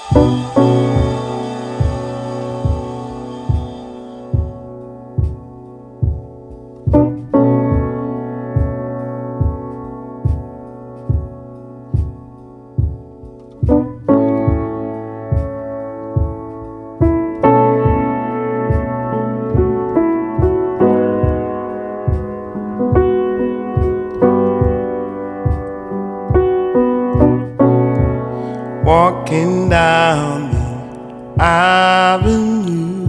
Walking down the avenue,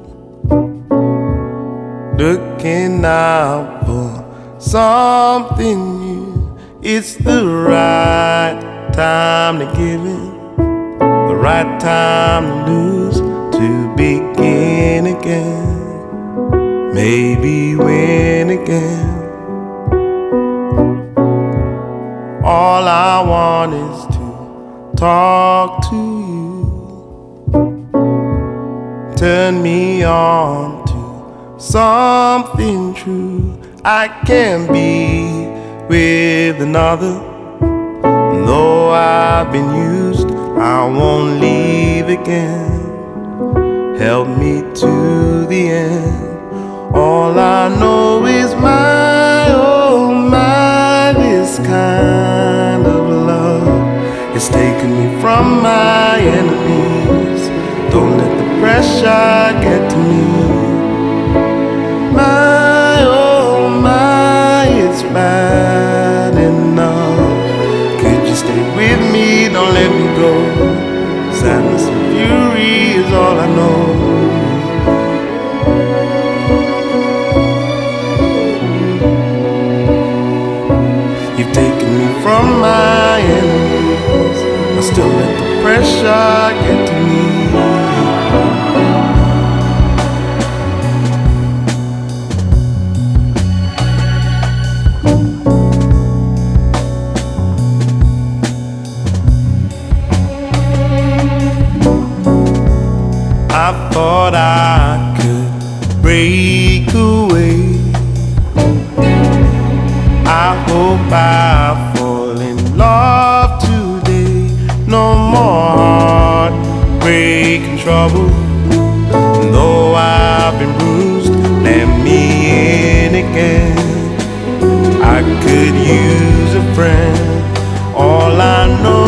looking out for something new. It's the right time to give in, the right time to lose, to begin again, maybe win again. All I want is to talk to you, turn me on to something true. I can't be with another, though I've been used, I won't leave again. Help me to the end. All I know is my, oh my, this kind of love it's taken me from my enemies. Don't let the pressure get to me. My, oh my, it's bad enough. Could you stay with me? Don't let me go. Sadness and fury is all I know. You've taken me from my enemies, I still let the pressure get to me. I thought I could break away. I hope I fall in love today. No more heartbreak and trouble. Though I've been bruised, let me in again. I could use a friend. All I know